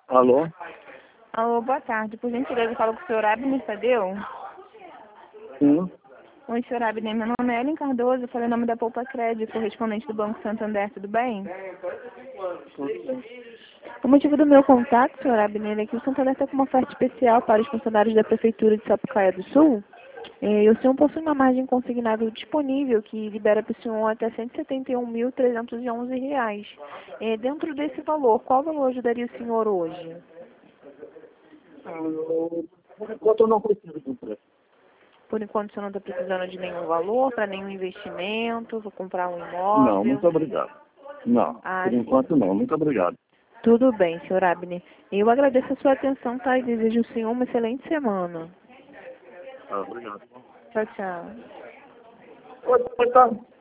Alô? Alô, boa tarde. Por gentileza, eu falo com o senhor Abner Tadeu. Sim. Oi, senhor Abner. Meu nome é Ellen Cardoso. Eu falei o nome da Poupa Crédito, correspondente do Banco Santander. Tudo bem? O motivo do meu contato, senhor Abner, é que o Santander está com uma oferta especial para os funcionários da Prefeitura de Sapucaia do Sul. E o senhor possui uma margem consignável disponível que libera para o senhor até R$ 171.311. Dentro desse valor, qual valor ajudaria o senhor hoje? Por enquanto eu não preciso de emprego. Por enquanto, o senhor não está precisando de nenhum valor para nenhum investimento, vou comprar um Não, imóvel. muito obrigado. Não, Ah, por sim. enquanto não. Muito obrigado. Tudo bem, senhor Abner. Eu agradeço a sua atenção, tá? E desejo ao senhor uma excelente semana. Obrigado. Tchau, tchau. Pode,